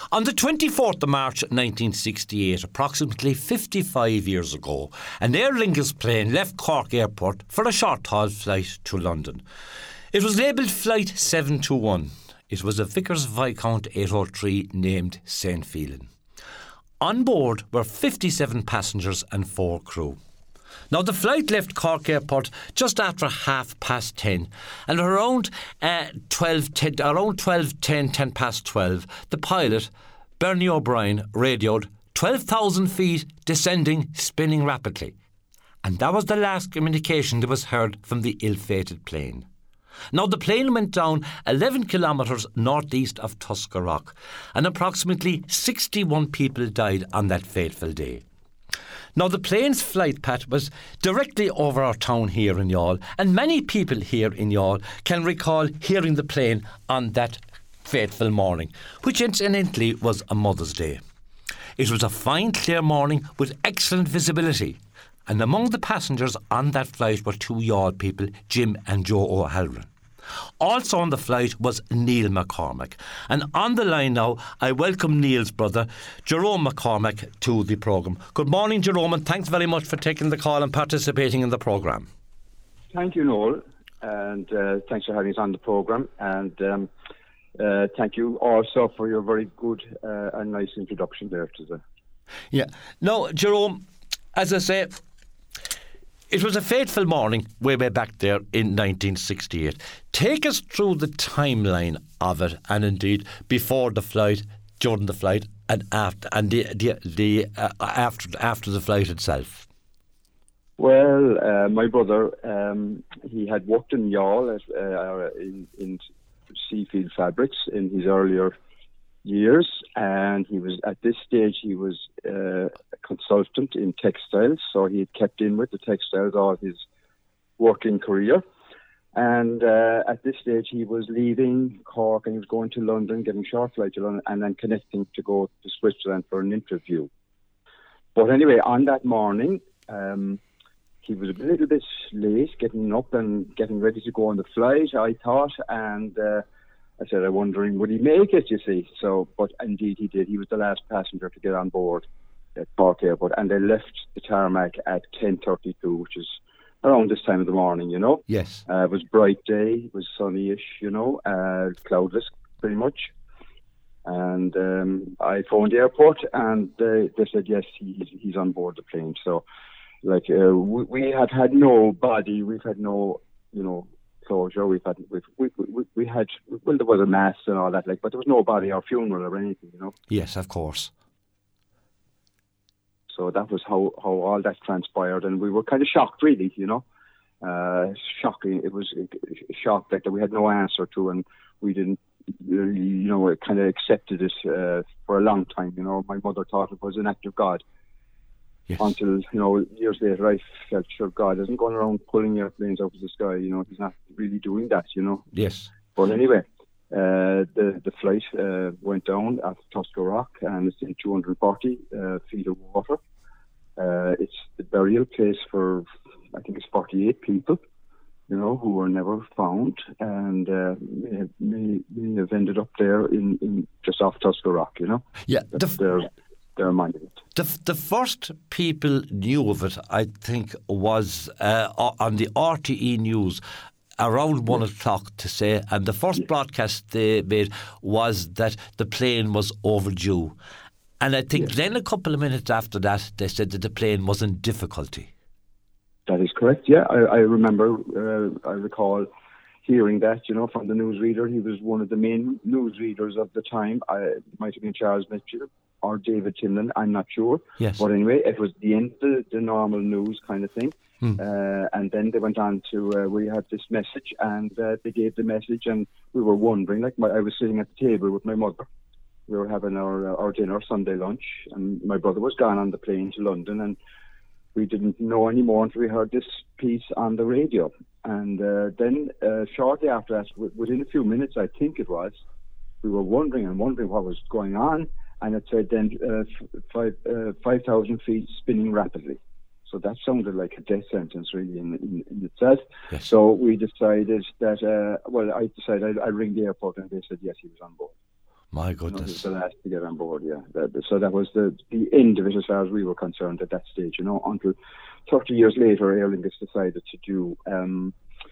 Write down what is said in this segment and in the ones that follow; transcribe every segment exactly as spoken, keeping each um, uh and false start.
On the twenty-fourth of March nineteen sixty-eight, approximately fifty-five years ago, an Aer Lingus plane left Cork Airport for a short-haul flight to London. It was labelled Flight seven two one. It was a Vickers Viscount eight oh three named Saint Phelan. On board were fifty-seven passengers and four crew. Now, the flight left Cork Airport just after half past ten, and around uh, twelve ten, around twelve ten, ten past twelve, the pilot, Bernie O'Brien, radioed twelve thousand feet, descending, spinning rapidly. And that was the last communication that was heard from the ill-fated plane. Now, the plane went down eleven kilometres northeast of Tuscarora, and approximately sixty-one people died on that fateful day. Now, the plane's flight path was directly over our town here in Youghal, and many people here in Youghal can recall hearing the plane on that fateful morning, which incidentally was a Mother's Day. It was a fine, clear morning with excellent visibility, and among the passengers on that flight were two Youghal people, Jim and Joe O'Halloran. Also on the flight was Neil McCormack. And on the line now, I welcome Neil's brother, Jerome McCormack, to the programme. Good morning, Jerome, and thanks very much for taking the call and participating in the programme. Thank you, Noel, and uh, thanks for having us on the programme. And um, uh, thank you also for your very good uh, and nice introduction there to the... Yeah. Now, Jerome, as I say, it was a fateful morning way, way back there in nineteen sixty-eight. Take us through the timeline of it, and indeed before the flight, during the flight, and after, and the the, the uh, after after the flight itself. Well, uh, my brother, um, he had worked in Youghal uh, in, in Seafield Fabrics in his earlier years, and he was at this stage he was uh, a consultant in textiles, so he had kept in with the textiles all his working career. And uh, at this stage he was leaving Cork and he was going to London, getting short flight to London, and then connecting to go to Switzerland for an interview. But anyway, on that morning, um, he was a little bit late getting up and getting ready to go on the flight, I thought, and uh, I said, I'm wondering, would he make it, you see? So, but indeed he did. He was the last passenger to get on board at Cork Airport, and they left the tarmac at ten thirty-two, which is around this time of the morning, you know? Yes. Uh, it was bright day, it was sunny-ish, you know, uh, cloudless, pretty much. And um, I phoned the airport, and they, they said, yes, he, he's on board the plane. So, like, uh, we, we had had no body, we've had no, you know, closure. We've had, we've, we, we, we had, well, there was a mass and all that, like, but there was no body or funeral or anything, you know. Yes, of course. So that was how, how all that transpired, and we were kind of shocked, really, you know. Uh, shocking. It was a shock that we had no answer to, and we didn't, you know, kind of accepted it uh, for a long time. You know, my mother thought it was an act of God. Yes. Until, you know, years later, I felt sure God isn't going around pulling airplanes out of the sky. You know, he's not really doing that, you know. Yes. But anyway, uh, the the flight uh, went down at Tuscarora, and it's in two hundred forty uh, feet of water. Uh, it's the burial place for, I think it's forty-eight people, you know, who were never found, and uh, may, may, may have ended up there in, in just off Tuscarora, you know. Yeah. The f- their, their monument. The, the first people knew of it, I think, was uh, on the R T E News around one yes. o'clock to say, and the first yes. broadcast they made was that the plane was overdue. And I think yes. then a couple of minutes after that, they said that the plane was in difficulty. That is correct, yeah. I, I remember, uh, I recall hearing that, you know, from the newsreader. He was one of the main newsreaders of the time. I, it might have been Charles Mitchell or David Timlin, I'm not sure. Yes. But anyway, it was the end of the, the normal news kind of thing. Hmm. Uh, and then they went on to, uh, we had this message, and uh, they gave the message, and we were wondering, like, my, I was sitting at the table with my mother. We were having our our dinner, Sunday lunch, and my brother was gone on the plane to London, and we didn't know any more until we heard this piece on the radio. And uh, then uh, shortly after that, w- within a few minutes, I think it was, we were wondering and wondering what was going on, and it said then uh, f- five uh, five thousand feet spinning rapidly. So that sounded like a death sentence, really, in, in, in itself. Yes. So we decided that, uh, well, I decided I'd, I'd ring the airport, and they said yes, he was on board. My You know, he was goodness. the last to get on board, yeah. That, so that was the, the end of it as far as we were concerned at that stage, you know, until thirty years later, Aer Lingus decided to do um,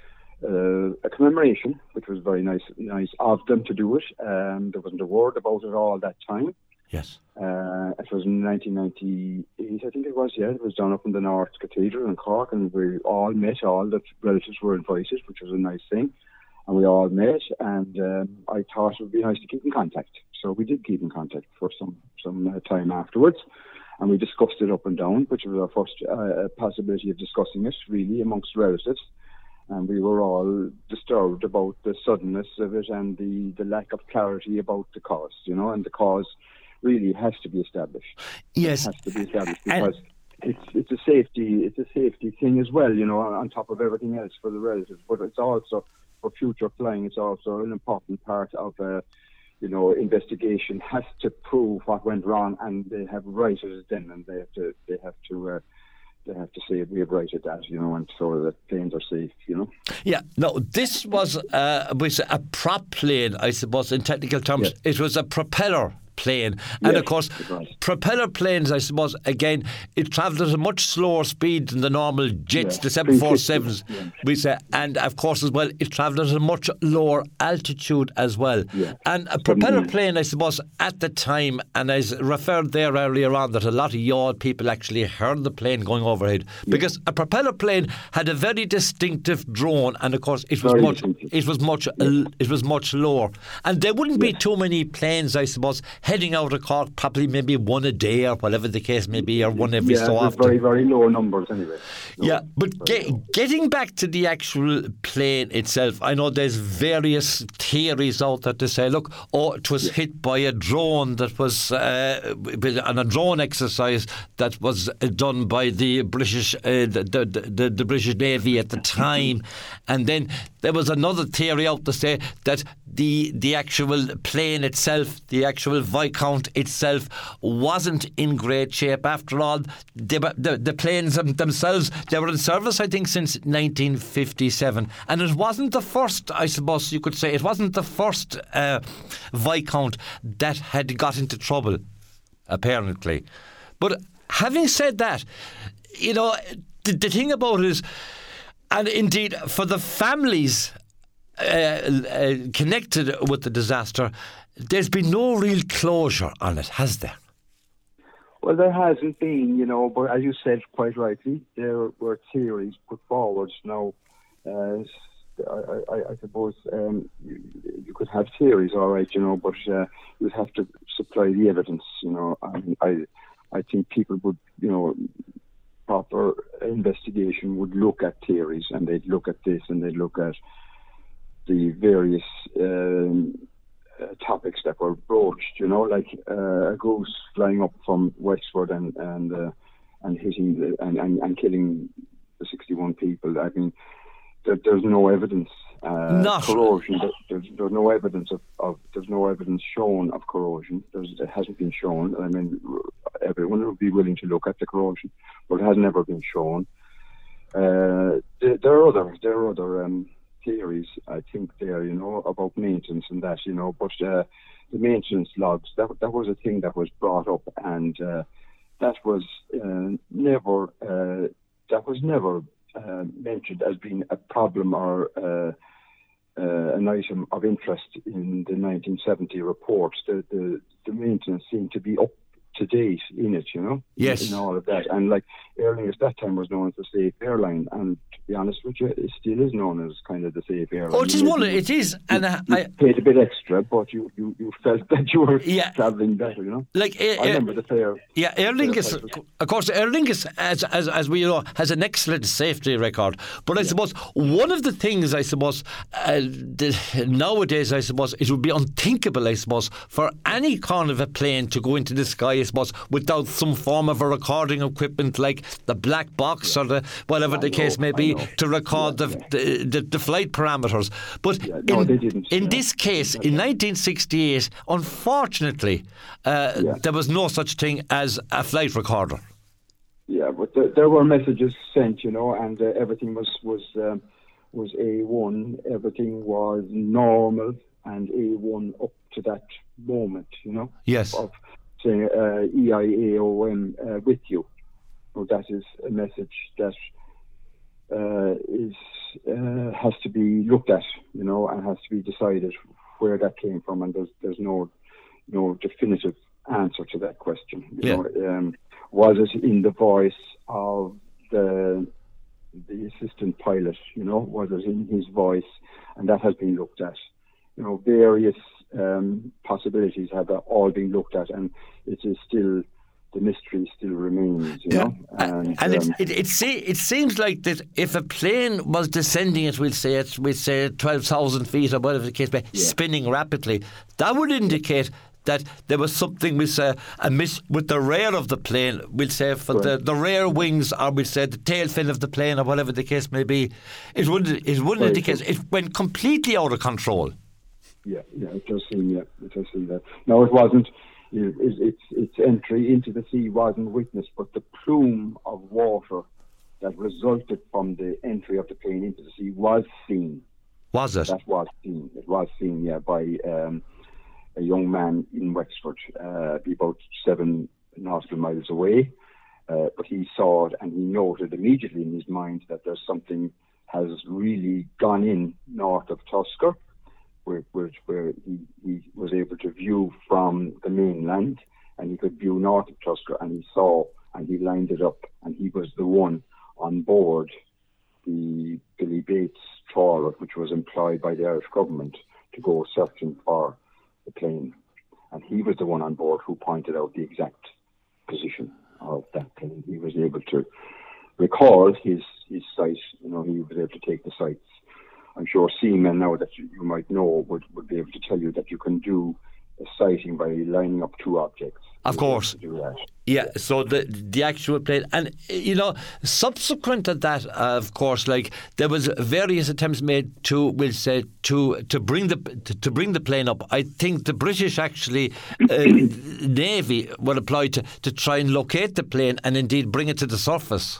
uh, a commemoration, which was very nice nice of them to do it. Um, there wasn't a word about it all that time. Yes. Uh, it was in nineteen ninety-eight, I think it was, yeah. It was done up in the North Cathedral in Cork, and we all met, all the relatives were invited, which was a nice thing. And we all met, and um, I thought it would be nice to keep in contact. So we did keep in contact for some, some uh, time afterwards. And we discussed it up and down, which was our first uh, possibility of discussing it, really, amongst relatives. And we were all disturbed about the suddenness of it and the, the lack of clarity about the cause, you know, and the cause really has to be established. Yes. It has to be established because it's it's a safety it's a safety thing as well, you know, on top of everything else for the relatives. But it's also, for future flying, it's also an important part of, uh, you know, investigation has to prove what went wrong, and they have righted it then, and they have to they have to uh, they have to say we have righted that, you know, and so that planes are safe, you know. Yeah, no, this was, uh, was a prop plane, I suppose, in technical terms. Yes. It was a propeller plane. And Yes, of course, right. propeller planes, I suppose, again, it travelled at a much slower speed than the normal jets, Yeah, the seven forty-sevens, yeah. we say. And of course, as well, it travelled at a much lower altitude as well. Yeah. And a propeller Certainly. plane, I suppose, at the time, and I referred there earlier on that a lot of yawl people actually heard the plane going overhead, because a propeller plane had a very distinctive drone, and of course, it was Very much, distinctive. it was much, it was much lower, and there wouldn't be too many planes, I suppose, heading out of Cork, probably maybe one a day or whatever the case may be, or one every yeah, so there's often. very, very low numbers anyway. No, Yeah, but very ge- low. getting back to the actual plane itself, I know there's various theories out there to say, look, oh, it was hit by a drone that was uh, on a drone exercise that was uh, done by the British, uh, the, the, the, the British Navy at the time, and then there was another theory out to say that the the actual plane itself, the actual Viscount itself, wasn't in great shape. After all, they were, the, the planes them- themselves, they were in service, I think, since nineteen fifty-seven. And it wasn't the first, I suppose you could say, it wasn't the first uh, Viscount that had got into trouble, apparently. But having said that, you know, the, the thing about it is, and indeed for the families uh, uh, connected with the disaster, there's been no real closure on it, has there? Well, there hasn't been, you know, but as you said quite rightly, there were theories put forward. Now, uh, I, I, I suppose um, you, you could have theories, all right, you know, but uh, you'd have to supply the evidence, you know. I, I, I think people would, you know, proper investigation would look at theories, and they'd look at this, and they'd look at the various um, uh, topics that were broached, you know, like uh, a goose flying up from westward and and uh, and hitting the, and, and and killing the sixty-one people. I mean, there, there's no evidence. Uh, Not- corrosion. There, there's, there's no evidence of, of. There's no evidence shown of corrosion. There's, it hasn't been shown. I mean, everyone would be willing to look at the corrosion, but it has never been shown. Uh, there, there are other. There are other. Um, theories, I think, there, you know, about maintenance and that, you know, but uh, the maintenance logs, that that was a thing that was brought up, and uh, that was uh, never uh, that was never uh, mentioned as being a problem or uh, uh, an item of interest in the nineteen seventy reports. The, the the maintenance seemed to be up to date in it, you know, Yes. in all of that. And like Aer Lingus at that time was known as the safe airline, and to be honest with you, it still is known as kind of the safe airline. Oh, it is You one. maybe- It is, and I, you I paid a bit extra, but you, you, you felt that you were Yeah. travelling better, you know. like. Uh, I remember the fare. Yeah, Aer Lingus, prices. of course, Aer Lingus, as, as, as we know, has an excellent safety record. But I suppose one of the things, I suppose, uh, the, nowadays, I suppose, it would be unthinkable, I suppose, for any kind of a plane to go into the sky, I suppose, without some form of a recording equipment like the black box or the whatever I the case know, may I be know. to record Yeah, the, yeah. the, the the flight parameters. But Yeah, no, in, they didn't, in yeah. this case, in nineteen sixty-eight, unfortunately, uh, Yeah. there was no such thing as a flight recorder. Yeah, but there, there were messages sent, you know, and uh, everything was was um, was A one. Everything was normal and A one up to that moment, you know, Yes. of saying uh, E I A O M uh, with you. So that is a message that uh, is uh, has to be looked at, you know, and has to be decided where that came from, and there's there's no no definitive answer to that question. You Yeah. know, um, was it in the voice of the the assistant pilot? You know, was it in his voice? And that has been looked at. You know, various um, possibilities have all been looked at, and it is still, the mystery still remains, you know. And, And, and it's, um, it it, se- it seems like that if a plane was descending at, we'll say it, we'll say twelve thousand feet or whatever the case may be, Yeah. spinning rapidly, that would indicate that there was something, we'll say, a miss with the rear of the plane, we'll say for the, Right. the rear wings, or we'll say the tail fin of the plane, or whatever the case may be. It would it would Right. indicate it went completely out of control. yeah, yeah, it does seem, yeah, it does seem that. No, it wasn't. It, it, its its entry into the sea wasn't witnessed, but the plume of water that resulted from the entry of the plane into the sea was seen. Was it? That was seen. It was seen, yeah, by um, a young man in Wexford, uh, be about seven nautical miles away. Uh, but he saw it, and he noted immediately in his mind that there's something has really gone in north of Tusker, where, where, where he, he was able to view from the mainland, and he could view north of Tusker, and he saw, and he lined it up, and he was the one on board the Billy Bates trawler, which was employed by the Irish government to go searching for the plane. And he was the one on board who pointed out the exact position of that plane. He was able to recall his, his sight, you know, he was able to take the sights. I'm sure seamen now that you, you might know would, would be able to tell you that you can do a sighting by lining up two objects. Of course. To do that. Yeah, so the the actual plane, and you know, subsequent to that, uh, of course, like there was various attempts made to, we'll say, to to bring the to, to bring the plane up. I think the British actually uh, Navy were employed to to try and locate the plane and indeed bring it to the surface.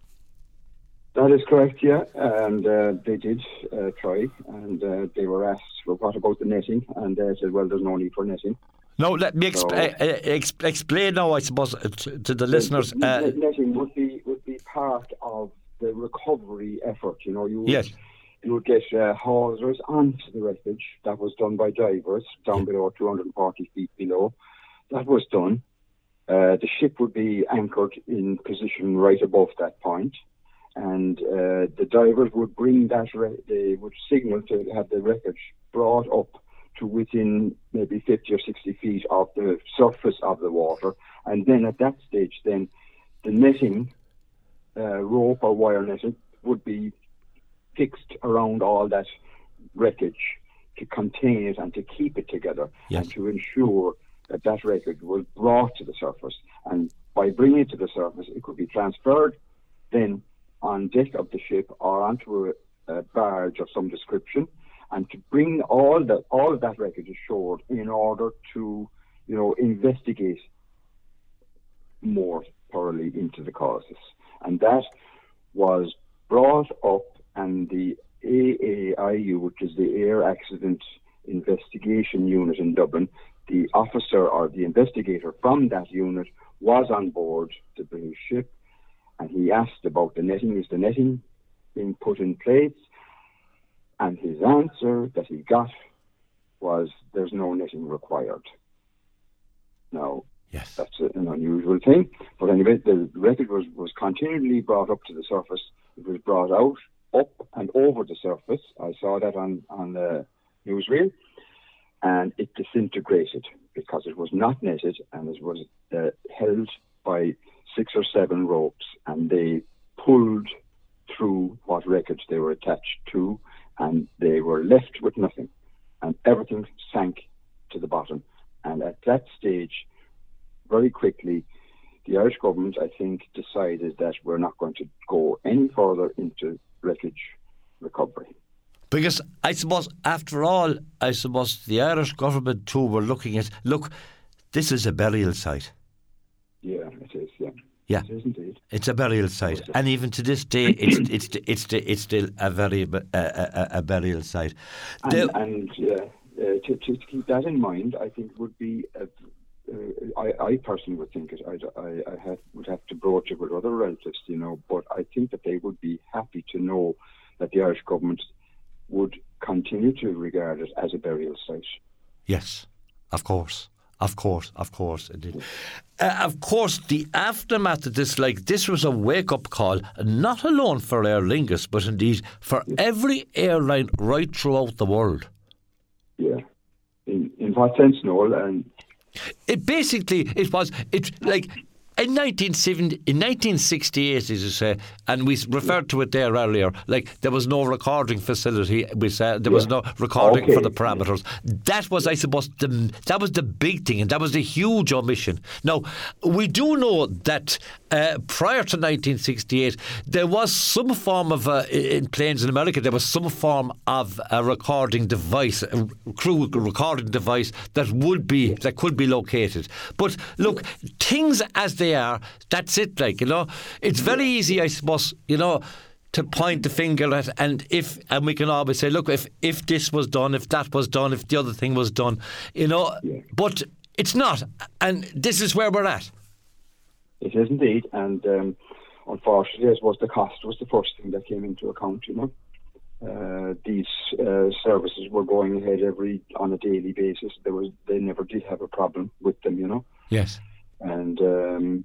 That is correct, yeah, and uh, they did uh, try, and uh, they were asked, well, what about the netting? And they said, well, there's no need for netting. No, let me exp- So- uh, uh, ex- explain now, I suppose, uh, to, to the listeners. The- Uh, the netting would be would be part of the recovery effort. You know, you would, Yes. you would get uh, hawsers onto the wreckage. That was done by divers down below, two hundred forty feet below. That was done. Uh, the ship would be anchored in position right above that point, and uh, the divers would bring that. Re- they would signal to have the wreckage brought up to within maybe fifty or sixty feet of the surface of the water. And then at that stage, then the netting, uh, rope or wire netting, would be fixed around all that wreckage to contain it and to keep it together, Yes. and to ensure that that wreckage was brought to the surface. And by bringing it to the surface, it could be transferred then on deck of the ship or onto a, a barge of some description, and to bring all that all of that wreckage ashore in order to, you know, investigate more thoroughly into the causes. And that was brought up, and the A A I U, which is the Air Accident Investigation Unit in Dublin, the officer or the investigator from that unit was on board the British ship, and he asked about the netting. Is the netting being put in place? And his answer that he got was, there's no netting required. Now, yes. that's an unusual thing. But anyway, the wreckage was, was continually brought up to the surface. It was brought out, up and over the surface. I saw that on, on the newsreel. And it disintegrated because it was not netted, and it was uh, held by six or seven ropes, and they pulled through what wreckage they were attached to, and they were left with nothing, and everything sank to the bottom. And at that stage, very quickly, the Irish government, I think, decided that we're not going to go any further into wreckage recovery. Because I suppose, after all, I suppose the Irish government too were looking at, look, this is a burial site. Yeah, it is, yeah. Yeah. It is indeed. It's a burial site, and even to this day, it's it's it's it's, it's still a very a, a, a burial site. And, The- and yeah, uh, to, to keep that in mind, I think would be, a, uh, I, I personally would think it, I'd, I, I have, would have to broach it with other relatives, you know, but I think that they would be happy to know that the Irish government would continue to regard it as a burial site. Yes, of course. Of course, of course it did. Uh, of course, the aftermath of this, like, this was a wake-up call, not alone for Aer Lingus, but indeed for every airline right throughout the world. Yeah. In in what sense, Noel? And it basically, it was, it like, in nineteen seventy, in nineteen sixty-eight, as you say, and we referred to it there earlier, like there was no recording facility, we said there was Yeah. no recording Okay. for the parameters. That was, I suppose, the, that was the big thing, and that was the huge omission. Now, we do know that uh, prior to nineteen sixty-eight, there was some form of, uh, in planes in America, there was some form of a recording device, a crew recording device that would be, that could be located. But look, things as they are, that's it, like, you know. It's very easy, I suppose, you know, to point the finger at, and if, and we can always say, look, if, if this was done, if that was done, if the other thing was done, you know, Yeah. but it's not, and this is where we're at. it is indeed, and um, unfortunately, I suppose the cost was the first thing that came into account, you know. Uh, these uh, services were going ahead every, on a daily basis. There was, they never did have a problem with them, you know. Yes. And um,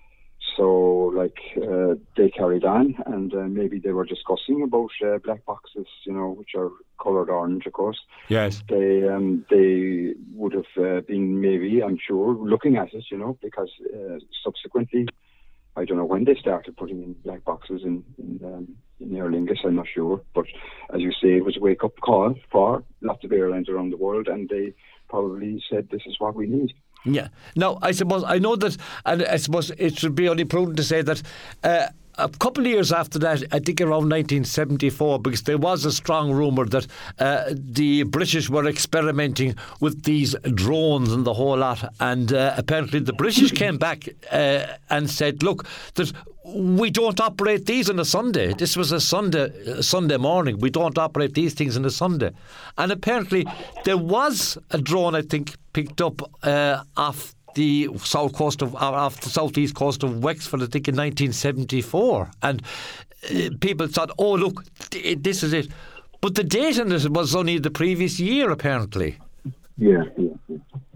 so, like, uh, they carried on, and uh, maybe they were discussing about uh, black boxes, you know, which are coloured orange, of course. Yes. They um, they would have uh, been, maybe, I'm sure, looking at it, you know, because uh, subsequently, I don't know when they started putting in black boxes in in, um, in Aer Lingus, I'm not sure. But as you say, it was a wake-up call for lots of airlines around the world, and they probably said, this is what we need. Yeah. Now, I suppose, I know that, and I suppose it should be only prudent to say that uh, a couple of years after that, I think around nineteen seventy-four, because there was a strong rumour that uh, the British were experimenting with these drones and the whole lot, and uh, apparently the British came back uh, and said, look, that we don't operate these on a Sunday. This was a Sunday uh, Sunday morning. We don't operate these things on a Sunday. And apparently there was a drone, I think, picked up uh, off the south coast of, off the southeast coast of Wexford, I think, in nineteen seventy-four. And uh, people thought, oh, look, th- this is it. But the date on it was only the previous year, apparently. Yeah, yeah, yeah.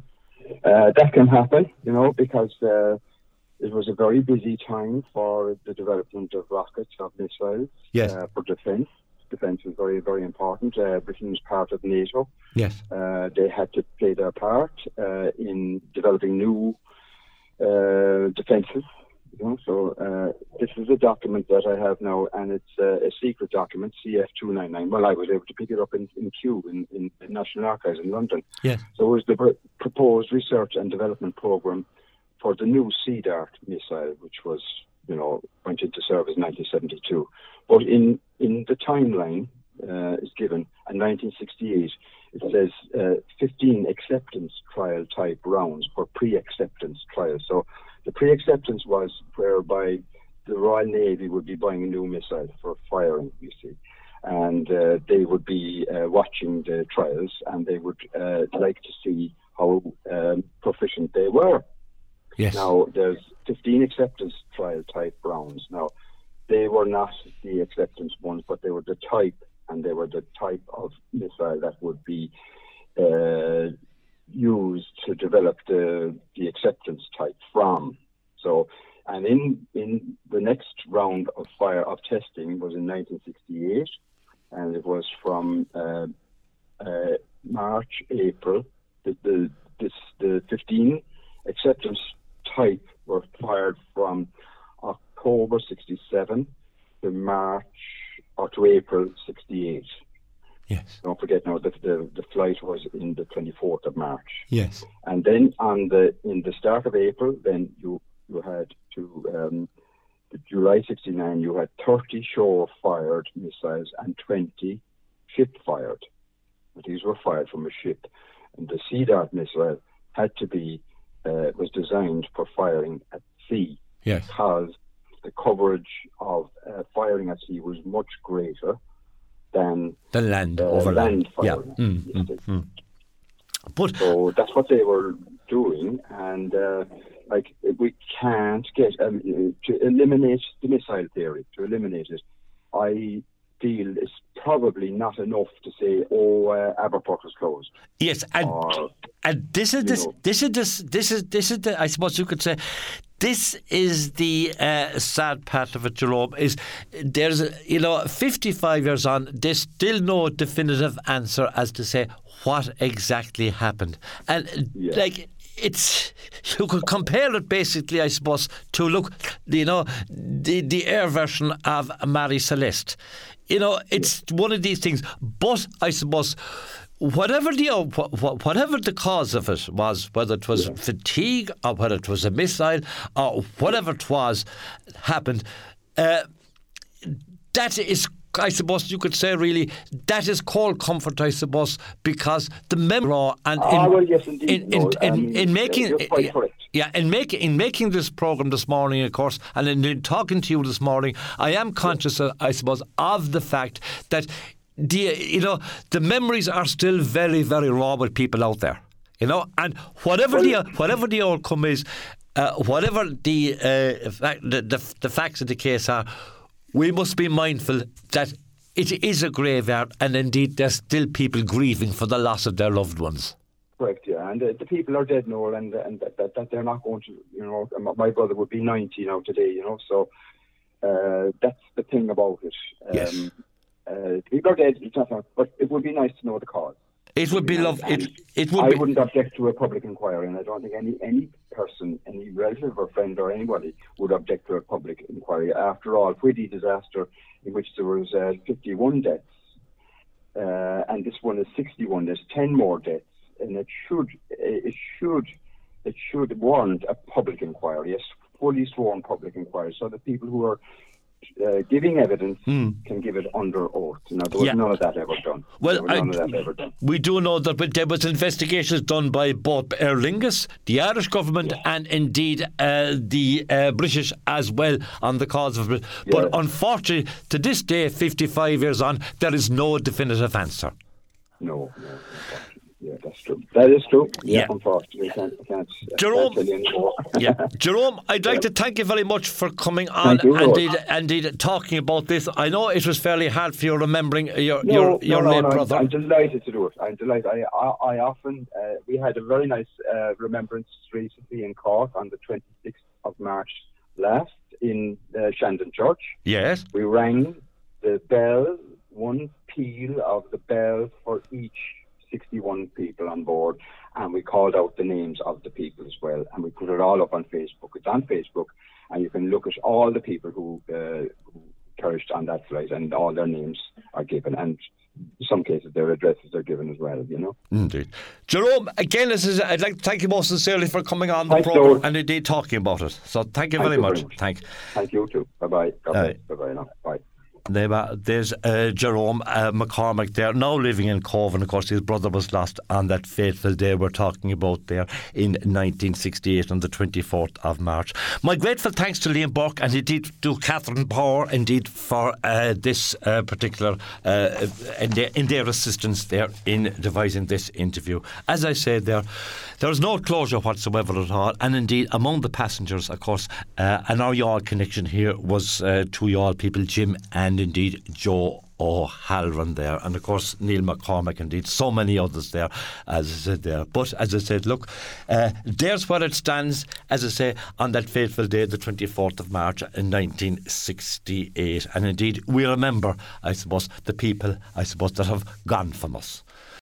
Uh, that can happen, you know, because uh, it was a very busy time for the development of rockets, of missiles, Yes. uh, for defence. Defence was very, very important. Uh, Britain was part of NATO. Yes. Uh, they had to play their part uh, in developing new uh, defences. You know, so uh, this is a document that I have now, and it's uh, a secret document, C F two ninety-nine. Well, I was able to pick it up in, in Kew, in, in the National Archives in London. Yes. So it was the pr- proposed research and development programme for the new Sea Dart missile, which was, you know, went into service in nineteen seventy-two. But in, in the timeline uh, is given, in nineteen sixty-eight, it says uh, fifteen acceptance trial type rounds for pre-acceptance trials. So the pre-acceptance was whereby the Royal Navy would be buying a new missile for firing, you see. And uh, they would be uh, watching the trials, and they would uh, like to see how um, proficient they were. Yes. Now, there's fifteen acceptance trial type rounds. Now, they were not the acceptance ones, but they were the type, and they were the type of missile that would be uh, used to develop the the acceptance type from. So, and in in the next round of fire of testing was in nineteen sixty-eight, and it was from uh, uh, March, April. The, the this the fifteen acceptance type were fired from October sixty-seven to March or to April sixty-eight. Yes. Don't forget now that the, the flight was in the twenty-fourth of March. Yes. And then on the in the start of April, then you you had to um, the July sixty-nine. You had thirty shore fired missiles and twenty ship fired. These were fired from a ship, and the Sea Dart missile had to be uh, was designed for firing at sea. Yes. Because the coverage of uh, firing at sea was much greater than The land uh, over land Yeah. firing. Mm, Yes, mm, they- mm. But so that's what they were doing, and uh, like we can't get um, to eliminate the missile theory. To eliminate it, I feel is probably not enough to say, "Oh, uh, Aberporth is closed." Yes, and or, and this is this, know. this is this this is this is the, I suppose you could say, this is the uh, sad part of it, Jerome. Is there's a, you know fifty-five years on, there's still no definitive answer as to say what exactly happened, and yeah. like. It's you could compare it basically, I suppose, to look, you know, the the air version of Marie Celeste. You know, it's yeah. one of these things. But I suppose, whatever the whatever the cause of it was, whether it was yeah. fatigue or whether it was a missile or whatever it was, happened. Uh, that is. I suppose you could say, really, that is cold comfort, I suppose, because the memory and in, ah, well, yes, indeed. in, in, no, in, I mean, in making yeah, yeah, in making in making this program this morning, of course, and in, in talking to you this morning, I am conscious, uh, I suppose, of the fact that the you know the memories are still very, very raw with people out there, you know, and whatever well, the whatever the outcome is, uh, whatever the, uh, fact, the the the facts of the case are. We must be mindful that it is a graveyard, and indeed there's still people grieving for the loss of their loved ones. Correct, yeah, and uh, the people are dead now, and and that, that, that they're not going to, you know, my brother would be ninety now today, you know, so uh, that's the thing about it. Um, yes. Uh, people are dead, it's not, but it would be nice to know the cause. It would be lovely. It, it would I be. wouldn't object to a public inquiry, and I don't think any, any person, any relative or friend or anybody would object to a public inquiry. After all, Whitty disaster, in which there was uh, fifty-one deaths, uh, and this one is sixty-one. There's ten more deaths, and it should, it should, it should warrant a public inquiry, a fully sworn public inquiry, so that people who are Uh, giving evidence mm. can give it under oath. Now, there was yeah. none of that ever done. Well, I, none of that ever done. We do know that there was investigations done by both Aer Lingus, the Irish government, yeah. and indeed uh, the uh, British as well on the cause of it. But yeah. unfortunately, to this day, fifty-five years on, there is no definitive answer. No, no. Yeah, that's true. That is true. Yeah, yeah. unfortunately, I can't, I can't, Jerome, I can't tell you anymore. yeah, Jerome, I'd like yeah. to thank you very much for coming on thank you, and indeed, indeed talking about this. I know it was fairly hard for you remembering your no, your, your no, no, late no, brother. I'm, I'm delighted to do it. I'm delighted. I, I, I often, uh, we had a very nice uh, remembrance recently in Cork on the twenty-sixth of March last in uh, Shandon Church. Yes. We rang the bell, one peal of the bell for each sixty-one people on board, and we called out the names of the people as well, and we put it all up on Facebook. It's on Facebook, and you can look at all the people who, uh, who perished on that flight, and all their names are given, and in some cases their addresses are given as well, you know. Indeed. Jerome, again, this is, I'd like to thank you most sincerely for coming on the Thanks, programme Lord. and indeed talking about it. So thank you, thank very, you much. very much. Thank, thank you too. Bye-bye. Uh, Bye-bye now. Bye. There's uh, Jerome uh, McCormack there, now living in Cove, and of course his brother was lost on that fateful day we're talking about there in nineteen sixty-eight on the twenty-fourth of March. My grateful thanks to Liam Burke and indeed to Catherine Power indeed for uh, this uh, particular uh, in, their, in their assistance there in devising this interview. As I said there, there was no closure whatsoever at all, and indeed among the passengers, of course, uh, and our Youghal connection here was uh, two Youghal people, Jim and indeed Joe O'Halloran there, and of course Neil McCormack, indeed so many others there, as I said there. But as I said, look, uh, there's where it stands, as I say, on that fateful day, the twenty-fourth of March in nineteen sixty-eight, and indeed we remember, I suppose, the people, I suppose, that have gone from us.